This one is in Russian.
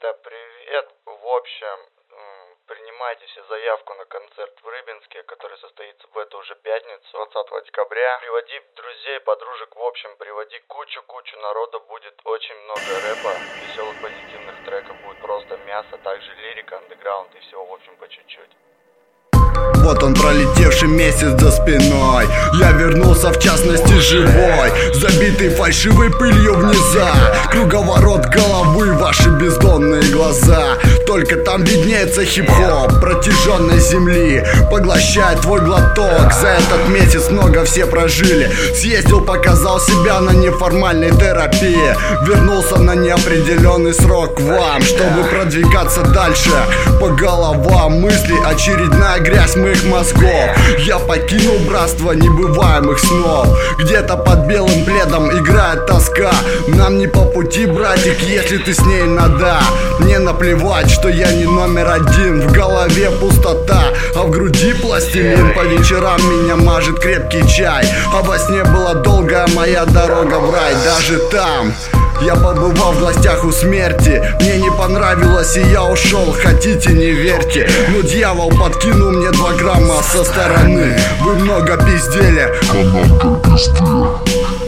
Ребята, привет! В общем, принимайте все заявку на концерт в Рыбинске, который состоится в эту уже пятницу, 20 декабря. Приводи друзей, подружек, в общем, приводи кучу народа, будет очень много рэпа, веселых позитивных треков, будет просто мясо, также лирика, андеграунд и всего, в общем, по чуть-чуть. Вот он, пролетевший месяц за спиной. Я вернулся, в частности, живой, забитый фальшивой пылью вниза. Круговорот головы, ваши бездонные глаза. Только там виднеется хип-хоп протяженной земли, поглощает твой глоток. За этот месяц много все прожили. Съездил, показал себя на неформальной терапии. Вернулся на неопределенный срок к вам, чтобы продвигаться дальше. По головам мысли, очередная грязь моих мозгов. Я покинул братство небываемых снов. Где-то под белым пледом играет тоска. Нам не по пути, братик, если ты с ней нада. Мне наплевать, что я не номер один. В голове пустота, а в груди пластилин. По вечерам меня мажет крепкий чай, а во сне была долгая моя дорога в рай. Даже там я побывал в гостях у смерти. Мне не понравилось, и я ушел, хотите не верьте. Но дьявол подкинул мне 2 грамма со стороны. Вы много пиздели, а нам как пизды.